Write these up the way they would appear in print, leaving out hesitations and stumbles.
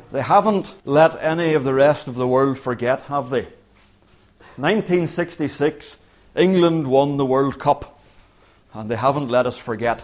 They haven't let any of the rest of the world forget, have they? 1966, England won the World Cup, and they haven't let us forget.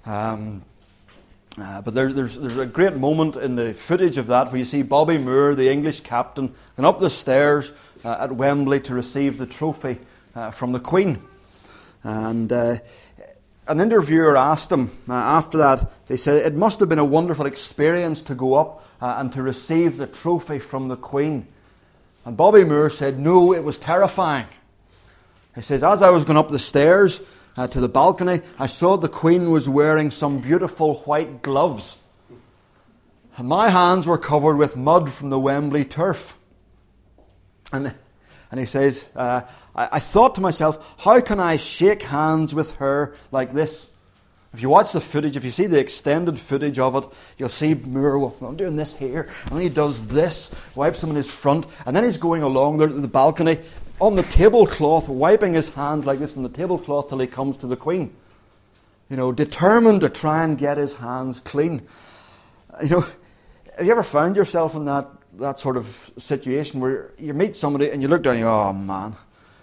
But there's a great moment in the footage of that where you see Bobby Moore, the English captain, going up the stairs at Wembley to receive the trophy from the Queen. And an interviewer asked him after that, they said, it must have been a wonderful experience to go up and to receive the trophy from the Queen. And Bobby Moore said, no, it was terrifying. He says, as I was going up the stairs to the balcony, I saw the Queen was wearing some beautiful white gloves. And my hands were covered with mud from the Wembley turf. And he says, I thought to myself, how can I shake hands with her like this? If you watch the footage, if you see the extended footage of it, you'll see Moore, well, I'm doing this here, and then he does this, wipes him in his front, and then he's going along there to the balcony on the tablecloth, wiping his hands like this on the tablecloth till he comes to the Queen. You know, determined to try and get his hands clean. You know, have you ever found yourself in that sort of situation where you meet somebody and you look down and you go, oh man,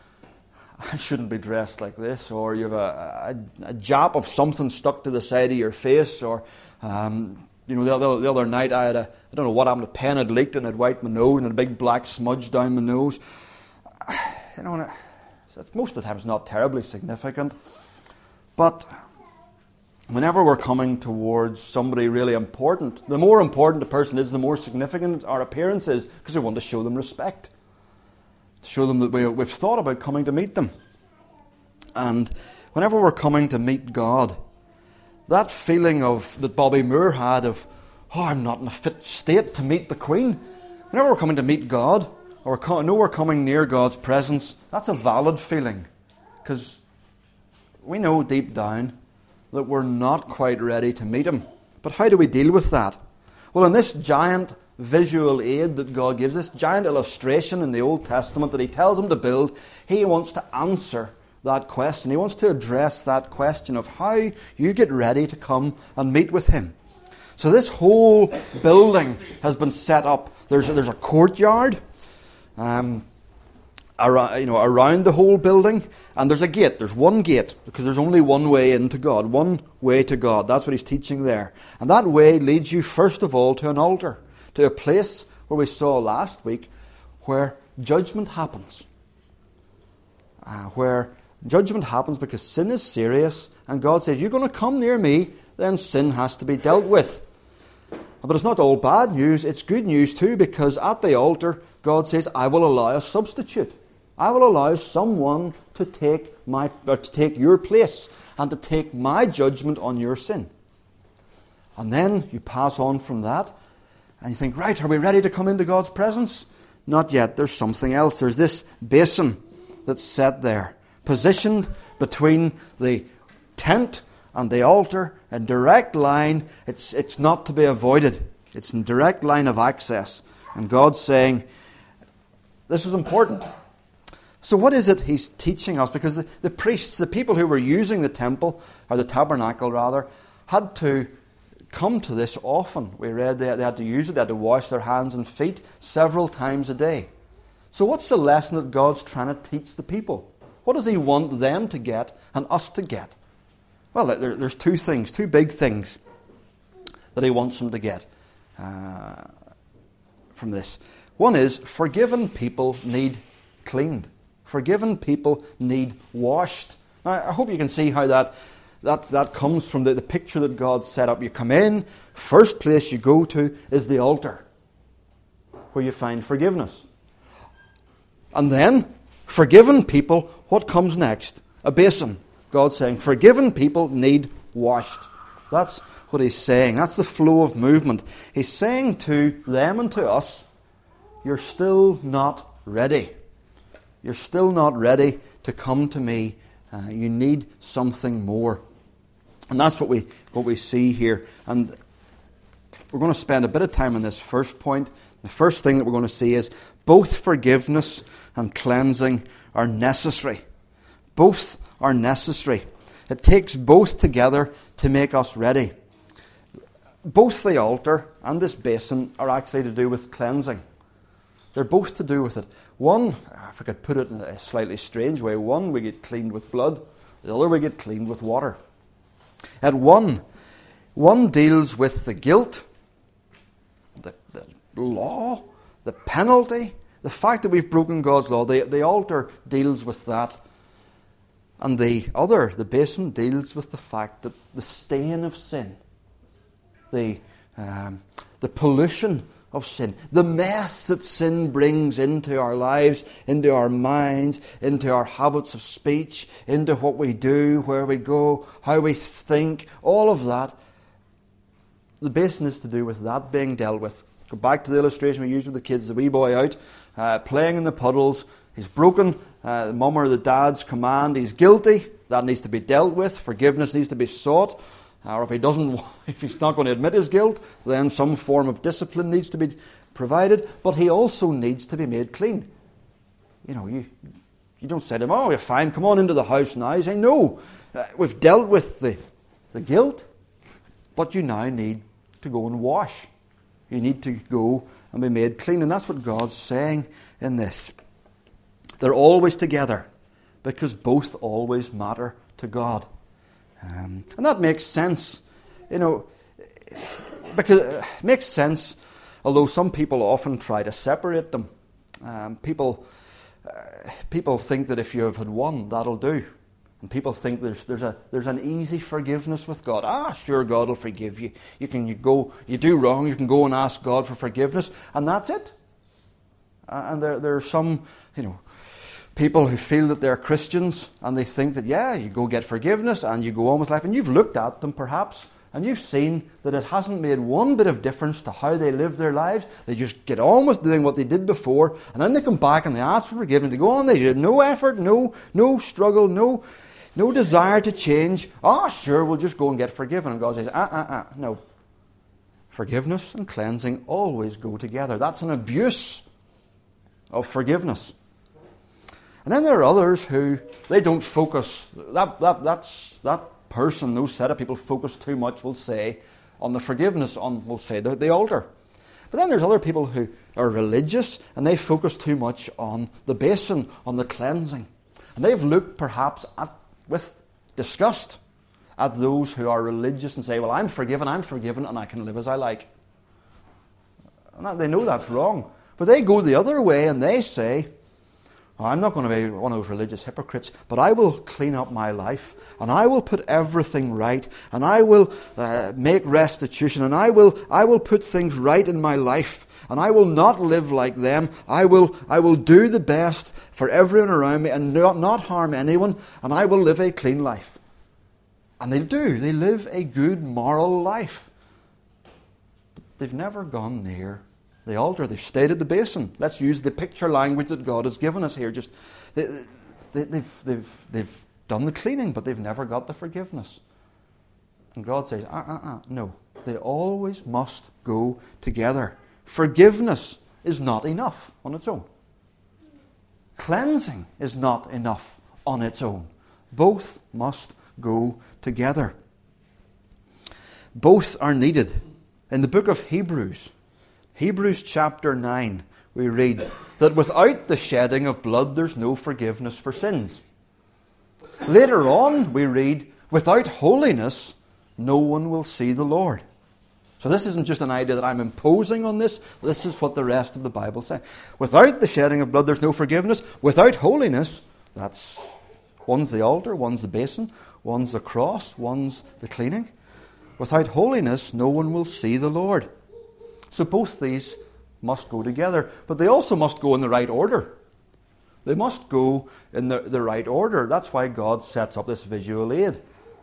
I shouldn't be dressed like this, or you have a jap of something stuck to the side of your face, or you know, the other night I don't know what happened, a pen had leaked and I'd wiped my nose and had a big black smudge down my nose. You know, most of the time it's not terribly significant, but whenever we're coming towards somebody really important, the more important a person is, the more significant our appearance is, because we want to show them respect. To show them that we've thought about coming to meet them. And whenever we're coming to meet God, that feeling that Bobby Moore had of, oh, I'm not in a fit state to meet the Queen. Whenever we're coming to meet God, or know we're coming near God's presence, that's a valid feeling. Because we know deep down that we're not quite ready to meet Him. But how do we deal with that? Well, in this giant visual aid that God gives, this giant illustration in the Old Testament that He tells them to build, He wants to answer that question. He wants to address that question of how you get ready to come and meet with Him. So this whole building has been set up. There's a courtyard around the whole building, and there's a gate. There's one gate, because there's only one way into God, one way to God. That's what He's teaching there. And that way leads you first of all to an altar, to a place where we saw last week where judgment happens. Where judgment happens because sin is serious, and God says, you're going to come near me, then sin has to be dealt with. But it's not all bad news, it's good news too, because at the altar, God says, I will allow a substitute. I will allow someone to take your place and to take my judgment on your sin. And then you pass on from that, and you think, right, are we ready to come into God's presence? Not yet. There's something else. There's this basin that's set there, positioned between the tent and the altar, in direct line. It's not to be avoided. It's in direct line of access. And God's saying, this is important. So what is it He's teaching us? Because the priests, the people who were using the temple, or the tabernacle rather, had to come to this often. We read they had to use it, they had to wash their hands and feet several times a day. So what's the lesson that God's trying to teach the people? What does He want them to get and us to get? Well, there's two big things that He wants them to get from this. One is, forgiven people need cleaned. Forgiven people need washed. Now, I hope you can see how that comes from the picture that God set up. You come in, first place you go to is the altar, where you find forgiveness. And then, forgiven people, what comes next? A basin. God's saying, forgiven people need washed. That's what He's saying. That's the flow of movement. He's saying to them and to us, you're still not ready. You're still not ready to come to me. You need something more. And that's what we see here. And we're going to spend a bit of time on this first point. The first thing that we're going to see is both forgiveness and cleansing are necessary. Both are necessary. It takes both together to make us ready. both the altar and this basin are actually to do with cleansing. They're both to do with it. One, if I could put it in a slightly strange way, one we get cleaned with blood, the other we get cleaned with water. At one deals with the guilt, the law, the penalty, the fact that we've broken God's law. The altar deals with that. And the other, the basin, deals with the fact that the stain of sin, the pollution of sin, the mess that sin brings into our lives, into our minds, into our habits of speech, into what we do, where we go, how we think, all of that. The basin is to do with that being dealt with. Go back to the illustration we used with the kids, the wee boy out, playing in the puddles. He's broken the mum or the dad's command. He's guilty. That needs to be dealt with. Forgiveness needs to be sought. Or if he's not going to admit his guilt, then some form of discipline needs to be provided. But he also needs to be made clean. You don't say to him, "Oh, you're fine, come on into the house now." You say, "No, we've dealt with the guilt, but you now need to go and wash. You need to go and be made clean." And that's what God's saying in this. They're always together because both always matter to God. And that makes sense, because it makes sense, although some people often try to separate them. People think that if you have had one, that'll do. And people think there's an easy forgiveness with God. Sure, God will forgive you. You do wrong, you can go and ask God for forgiveness, and that's it. And there are some, people who feel that they're Christians and they think that, you go get forgiveness and you go on with life. And you've looked at them perhaps and you've seen that it hasn't made one bit of difference to how they live their lives. They just get on with doing what they did before, and then they come back and they ask for forgiveness. They go on, they did no effort, no struggle, no desire to change. Sure, we'll just go and get forgiven. And God says, no. Forgiveness and cleansing always go together. That's an abuse of forgiveness. And then there are others who, they don't focus, that person, those set of people focus too much, we'll say, on the forgiveness, we'll say, the altar. But then there's other people who are religious, and they focus too much on the basin, on the cleansing. And they've looked perhaps with disgust at those who are religious and say, well, I'm forgiven, and I can live as I like. And they know that's wrong. But they go the other way and they say, I'm not going to be one of those religious hypocrites, but I will clean up my life, and I will put everything right, and I will make restitution, and I will put things right in my life, and I will not live like them. I will do the best for everyone around me and not harm anyone, and I will live a clean life. And they do. They live a good moral life. But they've never gone near the altar. They've stayed at the basin. Let's use the picture language that God has given us here. Just they've done the cleaning, but they've never got the forgiveness. And God says, no. They always must go together. Forgiveness is not enough on its own. Cleansing is not enough on its own. Both must go together. Both are needed. In the book of Hebrews chapter 9, we read that without the shedding of blood, there's no forgiveness for sins. Later on, we read, without holiness, no one will see the Lord. So this isn't just an idea that I'm imposing on this. This is what the rest of the Bible says. Without the shedding of blood, there's no forgiveness. Without holiness, one's the altar, one's the basin, one's the cross, one's the cleaning. Without holiness, no one will see the Lord. So both these must go together, but they also must go in the right order. They must go in the right order. That's why God sets up this visual aid.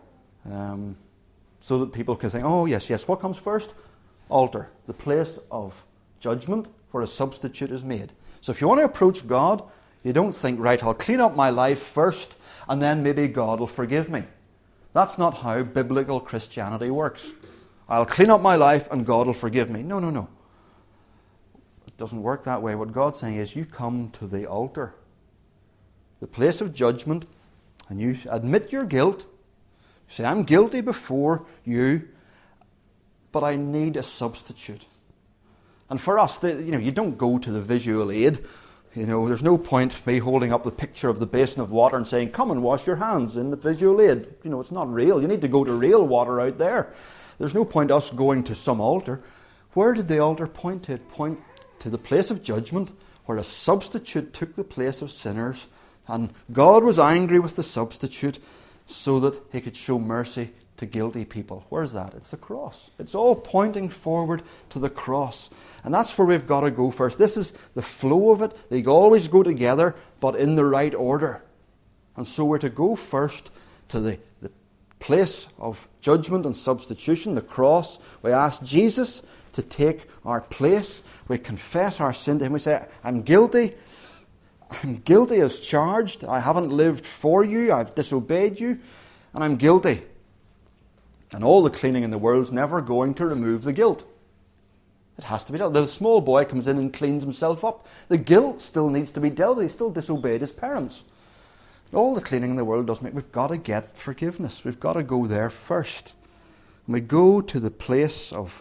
So that people can think, oh yes, what comes first? Altar, the place of judgment where a substitute is made. So if you want to approach God, you don't think, right, I'll clean up my life first and then maybe God will forgive me. That's not how biblical Christianity works. I'll clean up my life and God will forgive me. No. It doesn't work that way. What God's saying is you come to the altar, the place of judgment, and you admit your guilt. You say, I'm guilty before you. but I need a substitute. And for us, you don't go to the visual aid. There's no point me holding up the picture of the basin of water and saying, come and wash your hands in the visual aid. It's not real. You need to go to real water out there. There's no point us going to some altar. Where did the altar point to? It point to the place of judgment, where a substitute took the place of sinners, and God was angry with the substitute so that he could show mercy to guilty people. Where's that? It's the cross. It's all pointing forward to the cross. And that's where we've got to go first. This is the flow of it. They always go together, but in the right order. And so we're to go first to the place of judgment and substitution, the cross. We ask Jesus to take our place. We confess our sin to him. We say, I'm guilty. I'm guilty as charged. I haven't lived for you. I've disobeyed you. And I'm guilty. And all the cleaning in the world is never going to remove the guilt. It has to be dealt. The small boy comes in and cleans himself up. The guilt still needs to be dealt with. He still disobeyed his parents. All the cleaning in the world doesn't make. We've got to get forgiveness. We've got to go there first. And we go to the place of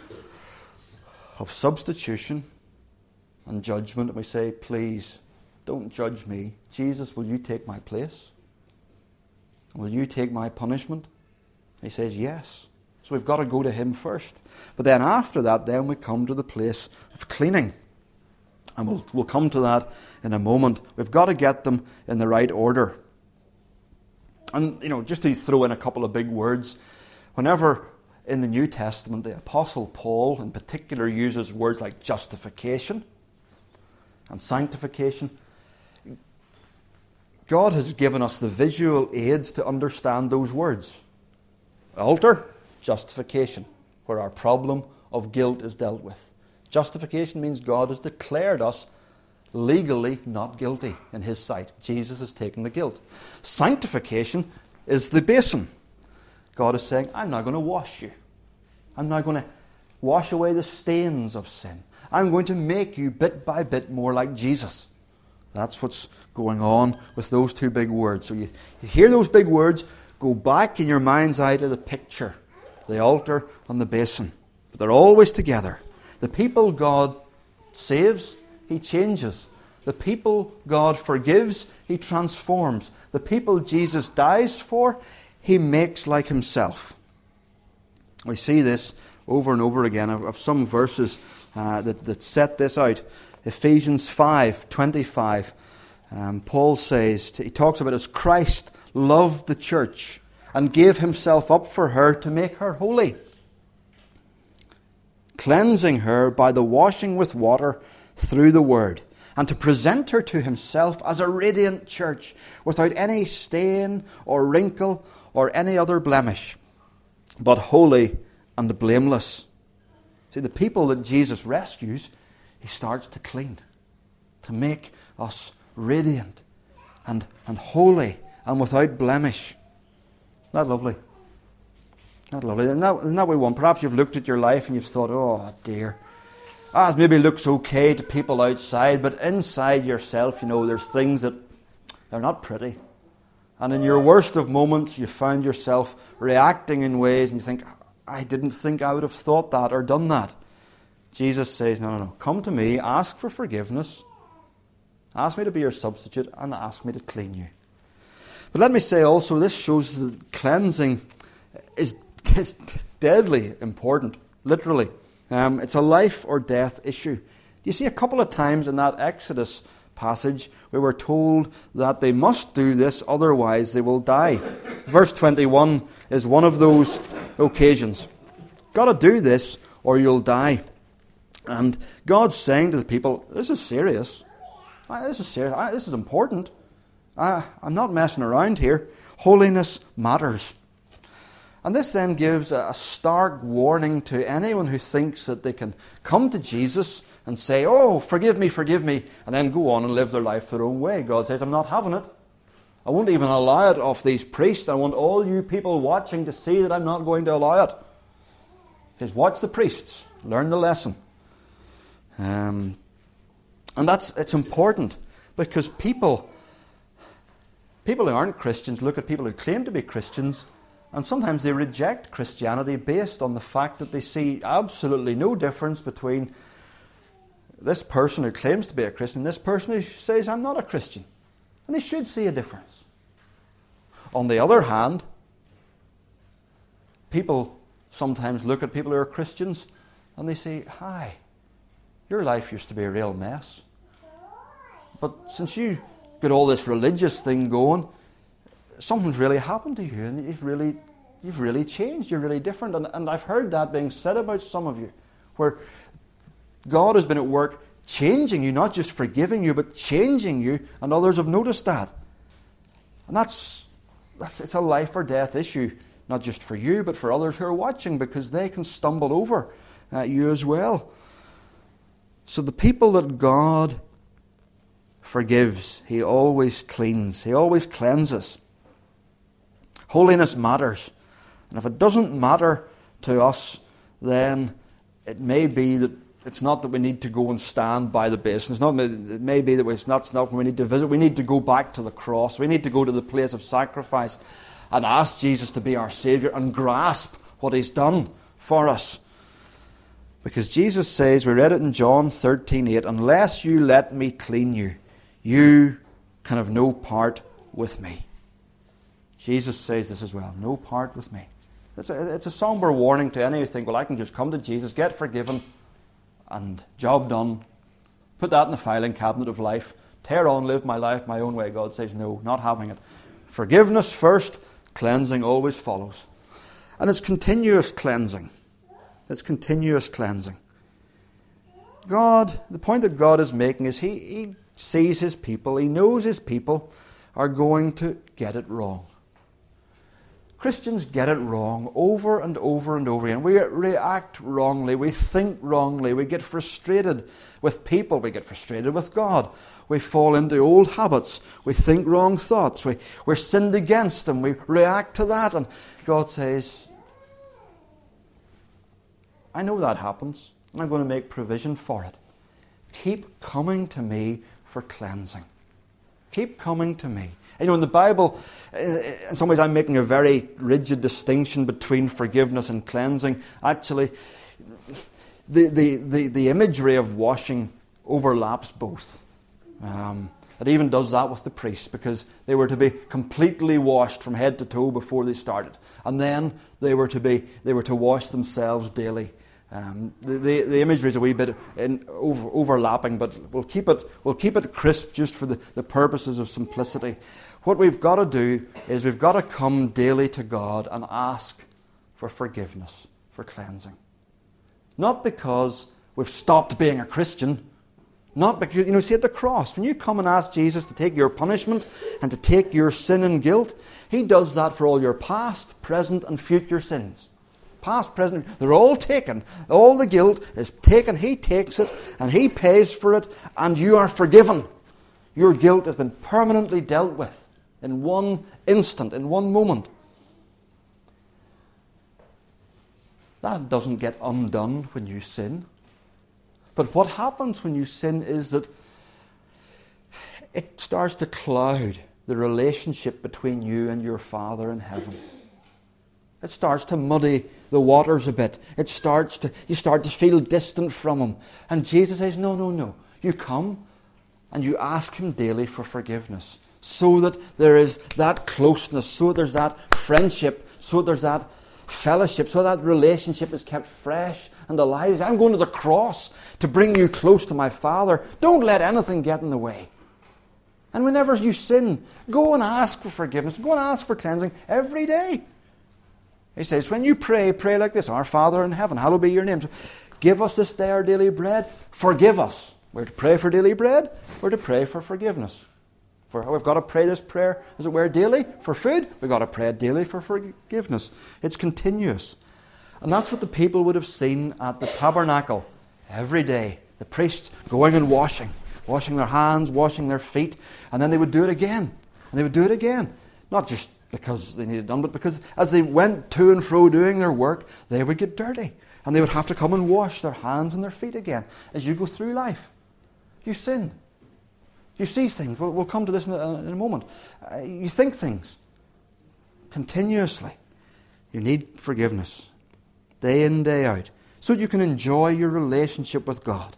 substitution and judgment, and we say, please, don't judge me. Jesus, will you take my place? Will you take my punishment? He says, yes. So we've got to go to him first. But then after that, then we come to the place of cleaning. And we'll come to that in a moment. We've got to get them in the right order. And, just to throw in a couple of big words, whenever in the New Testament the Apostle Paul in particular uses words like justification and sanctification, God has given us the visual aids to understand those words. Altar, justification, where our problem of guilt is dealt with. Justification means God has declared us legally not guilty in his sight. Jesus has taken the guilt. Sanctification is the basin. God is saying, I'm now going to wash you. I'm now going to wash away the stains of sin. I'm going to make you bit by bit more like Jesus. That's what's going on with those two big words. So you hear those big words, go back in your mind's eye to the picture, the altar and the basin. But they're always together. The people God saves, he changes. The people God forgives, he transforms. The people Jesus dies for, he makes like himself. We see this over and over again. Of some verses that set this out. Ephesians 5:25. Paul says, he talks about as Christ loved the church and gave himself up for her to make her holy, cleansing her by the washing with water through the word, and to present her to himself as a radiant church, without any stain or wrinkle or any other blemish, but holy and blameless. See, the people that Jesus rescues, he starts to clean, to make us radiant and holy and without blemish. Isn't that lovely? Isn't that lovely? Isn't that what we want? Perhaps you've looked at your life and you've thought, oh dear, it maybe looks okay to people outside, but inside yourself, there's things that they're not pretty. And in your worst of moments, you find yourself reacting in ways and you think, I didn't think I would have thought that or done that. Jesus says, no. Come to me, ask for forgiveness, ask me to be your substitute, and ask me to clean you. But let me say also, this shows that cleansing is deadly important, literally. It's a life or death issue. You see, a couple of times in that Exodus passage, we were told that they must do this, otherwise they will die. Verse 21 is one of those occasions. Got to do this or you'll die. And God's saying to the people, this is serious. This is serious. This is important. I'm not messing around here. Holiness matters. And this then gives a stark warning to anyone who thinks that they can come to Jesus and say, oh, forgive me, and then go on and live their life their own way. God says, I'm not having it. I won't even allow it of these priests. I want all you people watching to see that I'm not going to allow it. He says, watch the priests. Learn the lesson. And it's important because people who aren't Christians look at people who claim to be Christians And sometimes they reject Christianity based on the fact that they see absolutely no difference between this person who claims to be a Christian and this person who says, I'm not a Christian. And they should see a difference. On the other hand, people sometimes look at people who are Christians and they say, hi, your life used to be a real mess. But since you got all this religious thing going, something's really happened to you and you've really changed. You're really different. And I've heard that being said about some of you, where God has been at work changing you, not just forgiving you, but changing you, and others have noticed that. And it's a life or death issue, not just for you, but for others who are watching, because they can stumble over you as well. So the people that God forgives, He always cleans. He always cleanses. Holiness matters. And if it doesn't matter to us, then it may be that it's not that we need to go and stand by the basin. It may be that it's not when we need to visit. We need to go back to the cross. We need to go to the place of sacrifice and ask Jesus to be our Saviour and grasp what He's done for us. Because Jesus says, we read it in John 13:8, unless you let me clean you, you can have no part with me. Jesus says this as well, no part with me. It's a somber warning to any who think, well, I can just come to Jesus, get forgiven, and job done. Put that in the filing cabinet of life. Tear on, live my life my own way. God says, no, not having it. Forgiveness first, cleansing always follows. And it's continuous cleansing. It's continuous cleansing. God, the point that God is making is He sees His people, He knows His people are going to get it wrong. Christians get it wrong over and over and over again. We react wrongly, we think wrongly, we get frustrated with people, we get frustrated with God. We fall into old habits, we think wrong thoughts, we're sinned against and we react to that. And God says, I know that happens, and I'm going to make provision for it. Keep coming to me for cleansing. Keep coming to me. You know, in the Bible, in some ways I'm making a very rigid distinction between forgiveness and cleansing. Actually, the imagery of washing overlaps both. It even does that with the priests, because they were to be completely washed from head to toe before they started. And then they were to wash themselves daily. The imagery is a wee bit overlapping, but we'll keep it crisp just for the purposes of simplicity. What we've got to do is we've got to come daily to God and ask for forgiveness, for cleansing. Not because we've stopped being a Christian, not because, see, at the cross, when you come and ask Jesus to take your punishment and to take your sin and guilt, He does that for all your past, present and future sins. Past, present, they're all taken. All the guilt is taken. He takes it and He pays for it, and you are forgiven. Your guilt has been permanently dealt with in one instant, in one moment. That doesn't get undone when you sin. But what happens when you sin is that it starts to cloud the relationship between you and your Father in heaven. It starts to muddy the waters a bit. You start to feel distant from Him. And Jesus says, no. You come and you ask Him daily for forgiveness, so that there is that closeness, so that there's that friendship, so that there's that fellowship, so that relationship is kept fresh and alive. I'm going to the cross to bring you close to my Father. Don't let anything get in the way. And whenever you sin, go and ask for forgiveness. Go and ask for cleansing every day. He says, when you pray like this, Our Father in heaven, hallowed be your name. So, give us this day our daily bread. Forgive us. We're to pray for daily bread. We're to pray for forgiveness. We've got to pray this prayer, as it were, daily for food. We've got to pray daily for forgiveness. It's continuous. And that's what the people would have seen at the tabernacle every day. The priests going and washing their hands, washing their feet, and then they would do it again. And they would do it again. Not just because they needed it done, but because as they went to and fro doing their work, they would get dirty. And they would have to come and wash their hands and their feet again. As you go through life, you sin. You see things. We'll come to this in a moment. You think things continuously. You need forgiveness, day in, day out, so that you can enjoy your relationship with God.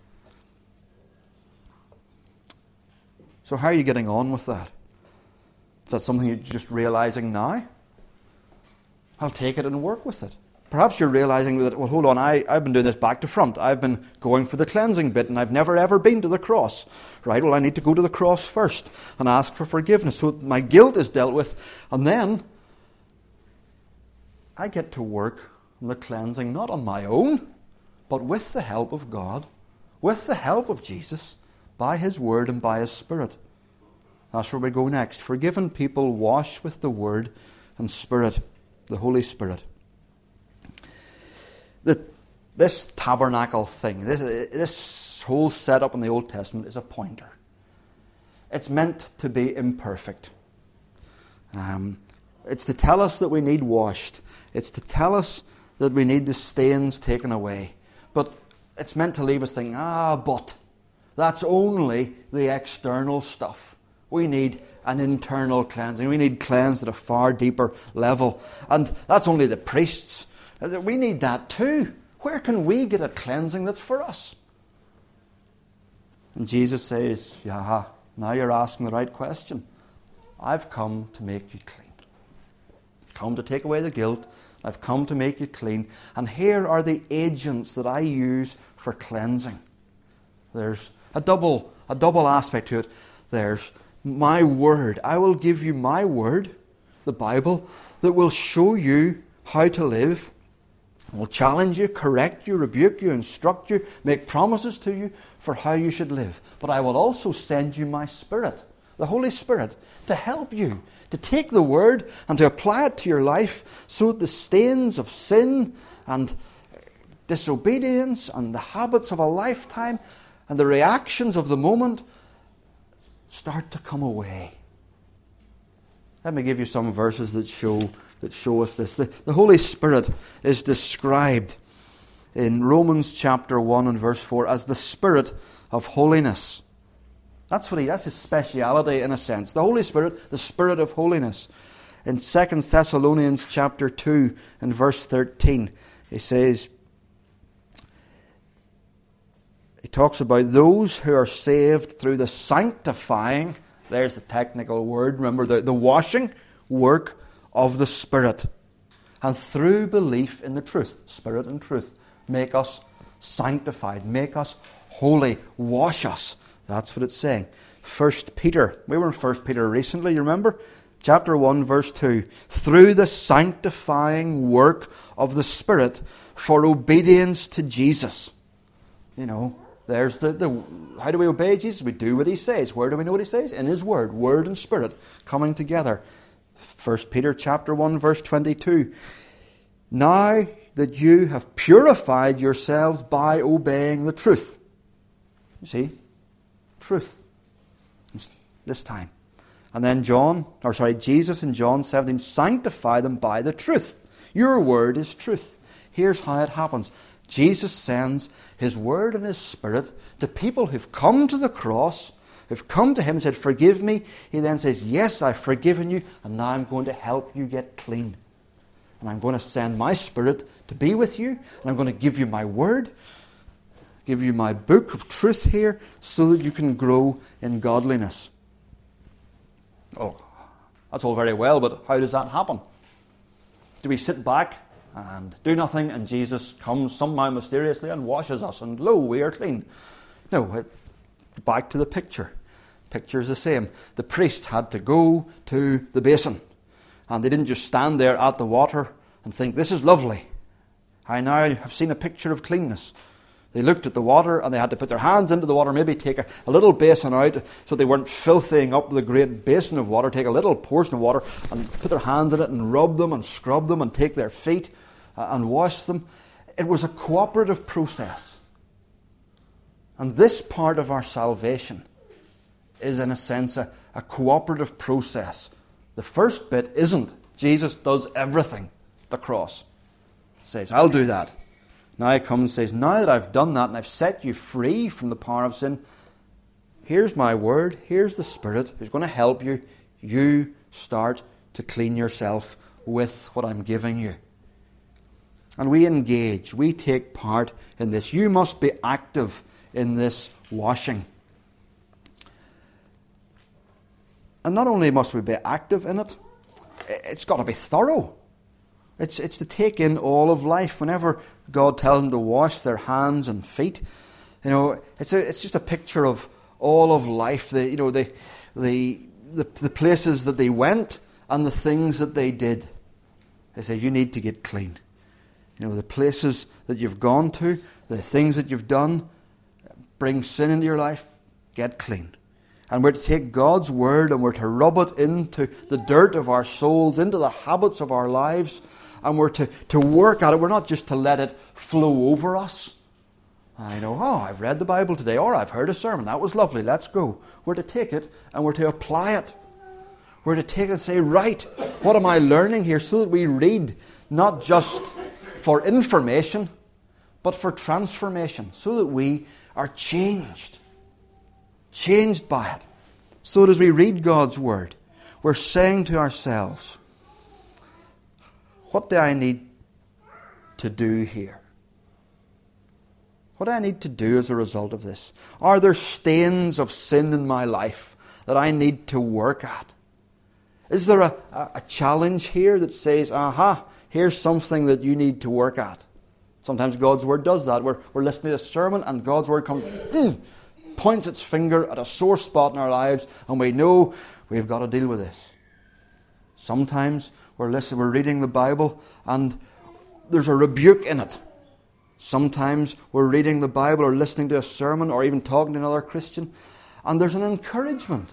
So how are you getting on with that? Is that something you're just realizing now? I'll take it and work with it. Perhaps you're realizing that, well, hold on, I've been doing this back to front. I've been going for the cleansing bit and I've never ever been to the cross. Right, well, I need to go to the cross first and ask for forgiveness so that my guilt is dealt with. And then I get to work on the cleansing, not on my own, but with the help of God, with the help of Jesus, by His Word and by His Spirit. That's where we go next. Forgiven people wash with the Word and Spirit, the Holy Spirit. This tabernacle thing, this whole setup in the Old Testament is a pointer. It's meant to be imperfect. It's to tell us that we need washed. It's to tell us that we need the stains taken away. But it's meant to leave us thinking, but that's only the external stuff. We need an internal cleansing. We need cleansed at a far deeper level. And that's only the priests. We need that too. Where can we get a cleansing that's for us? And Jesus says, now you're asking the right question. I've come to make you clean. I've come to take away the guilt. I've come to make you clean. And here are the agents that I use for cleansing. There's a double aspect to it. There's my word. I will give you my word, the Bible, that will show you how to live. Will challenge you, correct you, rebuke you, instruct you, make promises to you for how you should live. But I will also send you my Spirit, the Holy Spirit, to help you, to take the Word and to apply it to your life so that the stains of sin and disobedience and the habits of a lifetime and the reactions of the moment start to come away. Let me give you some verses that show us this. The Holy Spirit is described in Romans chapter 1 and verse 4 as the Spirit of holiness. That's his speciality in a sense. The Holy Spirit, the Spirit of holiness. In 2 Thessalonians chapter 2 and verse 13, he talks about those who are saved through the sanctifying, there's the technical word, remember, the washing work of the Spirit. And through belief in the truth, Spirit and truth, make us sanctified, make us holy, wash us. That's what it's saying. 1 Peter, we were in 1 Peter recently, you remember? Chapter 1, verse 2. Through the sanctifying work of the Spirit for obedience to Jesus. You know, there's how do we obey Jesus? We do what He says. Where do we know what He says? In His Word. Word and Spirit coming together. 1 Peter chapter 1, verse 22. Now that you have purified yourselves by obeying the truth. You see? Truth. This time. And then Jesus in John 17, sanctify them by the truth. Your word is truth. Here's how it happens. Jesus sends His Word and His Spirit to people who've come to the cross, who've come to Him and said, forgive me. He then says, yes, I've forgiven you, and now I'm going to help you get clean. And I'm going to send my Spirit to be with you, and I'm going to give you my Word, give you my book of truth here, so that you can grow in godliness. Oh, that's all very well, but how does that happen? Do we sit back and do nothing, and Jesus comes somehow mysteriously and washes us, and lo, we are clean? No, back to the picture. Picture's the same. The priests had to go to the basin, and they didn't just stand there at the water and think, this is lovely. I now have seen a picture of cleanness. They looked at the water and they had to put their hands into the water, maybe take a little basin out so they weren't filthying up the great basin of water, take a little portion of water and put their hands in it and rub them and scrub them and take their feet and wash them. It was a cooperative process. And this part of our salvation is, in a sense, a cooperative process. The first bit isn't. Jesus does everything at the cross. He says, I'll do that. Now He comes and says, now that I've done that and I've set you free from the power of sin, here's my Word, here's the Spirit who's going to help you. You start to clean yourself with what I'm giving you. And we engage, we take part in this. You must be active in this washing. And not only must we be active in it, it's got to be thorough. It's to take in all of life. Whenever God tells them to wash their hands and feet, it's just a picture of all of life. The places that they went and the things that they did. They say you need to get clean. The places that you've gone to, the things that you've done, bring sin into your life, get clean. And we're to take God's word and we're to rub it into the dirt of our souls, into the habits of our lives, and we're to work at it. We're not just to let it flow over us. I've read the Bible today, or I've heard a sermon, that was lovely, let's go. We're to take it and we're to apply it. We're to take it and say, right, what am I learning here? So that we read not just for information, but for transformation, so that we are changed by it. So that as we read God's word, we're saying to ourselves, what do I need to do here? What do I need to do as a result of this? Are there stains of sin in my life that I need to work at? Is there a challenge here that says, here's something that you need to work at? Sometimes God's word does that. We're listening to a sermon and God's word comes, points its finger at a sore spot in our lives, and we know we've got to deal with this. Sometimes we're reading the Bible and there's a rebuke in it. Sometimes we're reading the Bible or listening to a sermon or even talking to another Christian, and there's an encouragement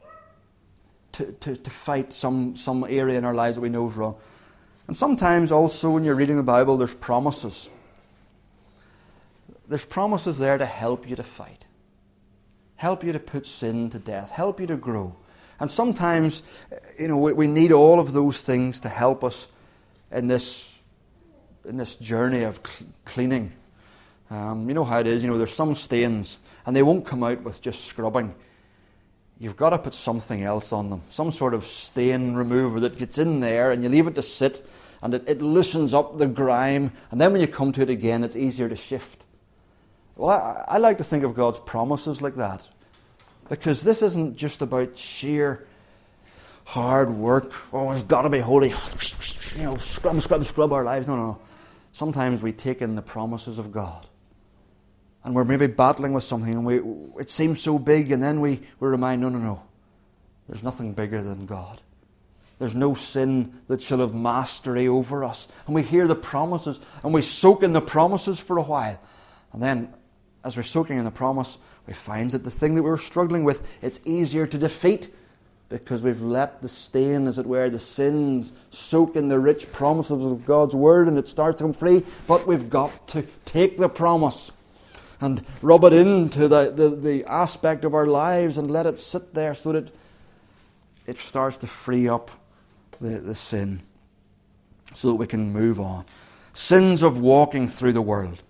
to fight some area in our lives that we know is wrong. And sometimes also when you're reading the Bible, there's promises. There's promises there to help you to fight. Help you to put sin to death. Help you to grow. And sometimes, we need all of those things to help us in this journey of cleaning. You know how it is. There's some stains, and they won't come out with just scrubbing. You've got to put something else on them. Some sort of stain remover that gets in there, and you leave it to sit, and it loosens up the grime. And then when you come to it again, it's easier to shift. Well, I like to think of God's promises like that. Because this isn't just about sheer hard work. We've got to be holy. Scrub our lives. No. Sometimes we take in the promises of God. And we're maybe battling with something and it seems so big, and then we remind, no. There's nothing bigger than God. There's no sin that shall have mastery over us. And we hear the promises and we soak in the promises for a while. And then, as we're soaking in the promise, we find that the thing that we were struggling with, it's easier to defeat because we've let the stain, as it were, the sins soak in the rich promises of God's word, and it starts to come free. But we've got to take the promise and rub it into the aspect of our lives and let it sit there so that it starts to free up the sin so that we can move on. Sins of walking through the world.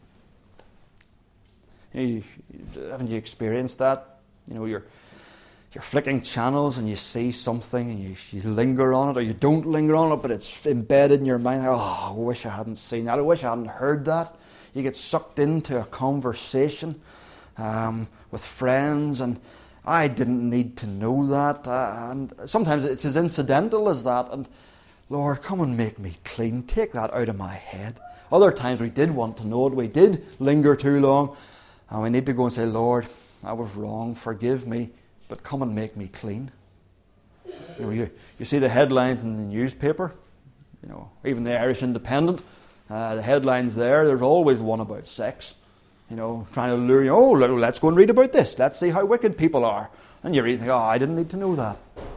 Haven't you experienced that? You're flicking channels and you see something and you linger on it, or you don't linger on it, but it's embedded in your mind. I wish I hadn't seen that. I wish I hadn't heard that. You get sucked into a conversation with friends, and I didn't need to know that. And sometimes it's as incidental as that. And Lord, come and make me clean. Take that out of my head. Other times we did want to know it. We did linger too long. And we need to go and say, Lord, I was wrong. Forgive me. But come and make me clean. You see the headlines in the newspaper. Even the Irish Independent. The headlines there's always one about sex. Trying to lure you. Let's go and read about this. Let's see how wicked people are. And you read and think, I didn't need to know that.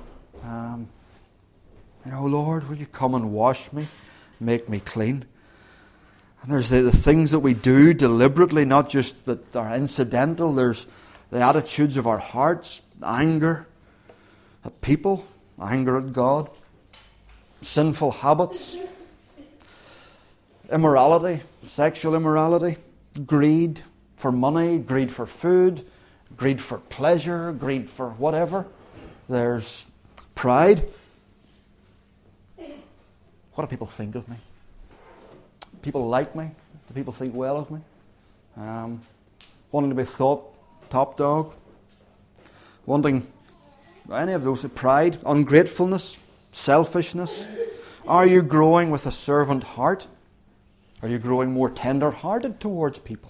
Lord, will you come and wash me? Make me clean. And there's the things that we do deliberately, not just that are incidental. There's the attitudes of our hearts, anger at people, anger at God, sinful habits, immorality, sexual immorality, greed for money, greed for food, greed for pleasure, greed for whatever. There's pride. What do people think of me? people like me? Do people think well of me? Wanting to be thought top dog? Wanting any of those, pride, ungratefulness, selfishness? Are you growing with a servant heart? Are you growing more tender-hearted towards people?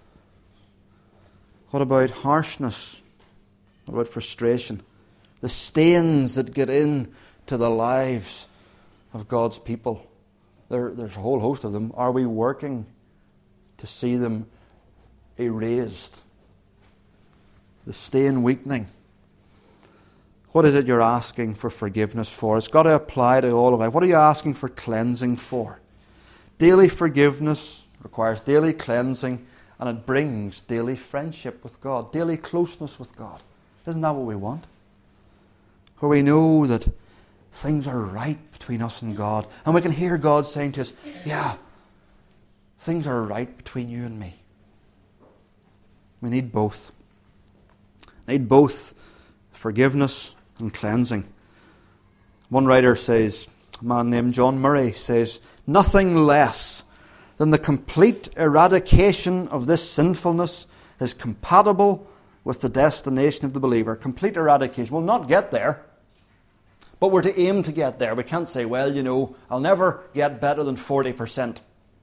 What about harshness? What about frustration? The stains that get into the lives of God's people. There's a whole host of them. Are we working to see them erased? The stain weakening. What is it you're asking for forgiveness for? It's got to apply to all of it. What are you asking for cleansing for? Daily forgiveness requires daily cleansing, and it brings daily friendship with God, daily closeness with God. Isn't that what we want? Where we know that things are right between us and God, and we can hear God saying to us, yeah, things are right between you and me. We need both. Need both forgiveness and cleansing. One writer says, a man named John Murray says, nothing less than the complete eradication of this sinfulness is compatible with the destination of the believer. Complete eradication. We'll not get there, but we're to aim to get there. We can't say, well, I'll never get better than 40%.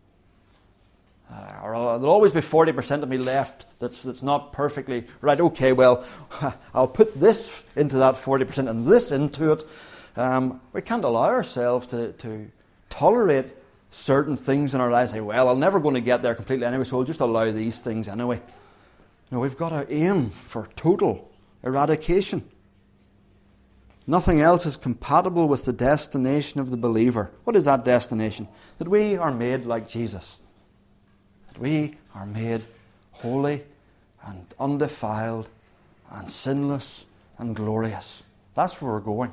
Or there'll always be 40% of me left that's not perfectly right. Okay, well, I'll put this into that 40% and this into it. We can't allow ourselves to tolerate certain things in our lives. Say, well, I'm never going to get there completely anyway, so I'll just allow these things anyway. No, we've got to aim for total eradication. Nothing else is compatible with the destination of the believer. What is that destination? That we are made like Jesus. That we are made holy and undefiled and sinless and glorious. That's where we're going.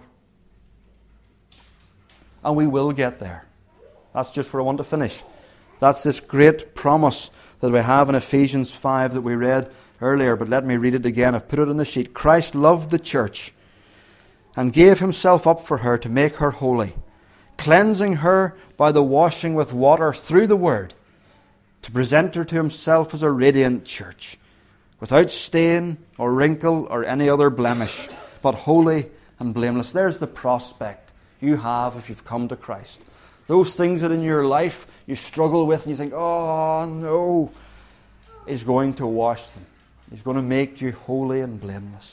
And we will get there. That's just where I want to finish. That's this great promise that we have in Ephesians 5 that we read earlier, but let me read it again. I've put it on the sheet. Christ loved the church and gave himself up for her to make her holy, cleansing her by the washing with water through the word, to present her to himself as a radiant church, without stain or wrinkle or any other blemish, but holy and blameless. There's the prospect you have if you've come to Christ. Those things that in your life you struggle with and you think, oh no, He's going to wash them. He's going to make you holy and blameless.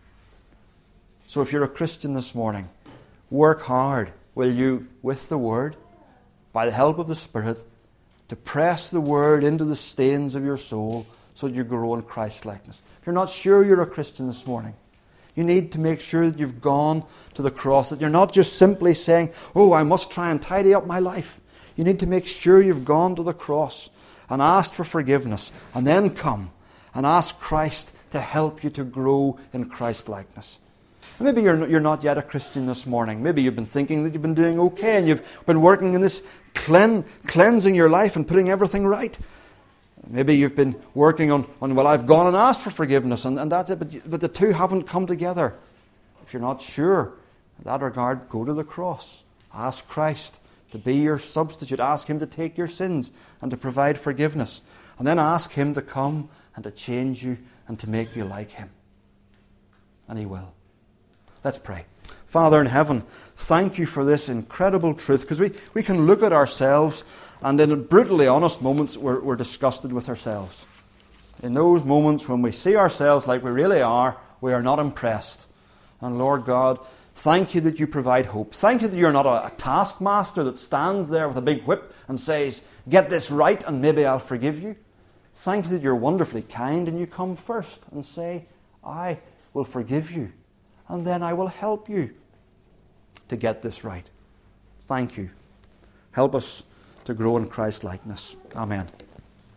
So if you're a Christian this morning, work hard, will you, with the Word, by the help of the Spirit, to press the Word into the stains of your soul so that you grow in Christ-likeness. If you're not sure you're a Christian this morning, you need to make sure that you've gone to the cross, that you're not just simply saying, oh, I must try and tidy up my life. You need to make sure you've gone to the cross and asked for forgiveness, and then come and ask Christ to help you to grow in Christ-likeness. And maybe you're not yet a Christian this morning. Maybe you've been thinking that you've been doing okay and you've been working in this cleansing your life and putting everything right. Maybe you've been working on well, I've gone and asked for forgiveness and that's it, but the two haven't come together. If you're not sure in that regard, go to the cross. Ask Christ to be your substitute. Ask Him to take your sins and to provide forgiveness. And then ask Him to come and to change you and to make you like Him. And He will. Let's pray. Father in heaven, thank you for this incredible truth, because we can look at ourselves and in brutally honest moments we're disgusted with ourselves. In those moments when we see ourselves like we really are, we are not impressed. And Lord God, thank you that you provide hope. Thank you that you're not a taskmaster that stands there with a big whip and says, get this right and maybe I'll forgive you. Thank you that you're wonderfully kind and you come first and say, I will forgive you. And then I will help you to get this right. Thank you. Help us to grow in Christ-likeness. Amen.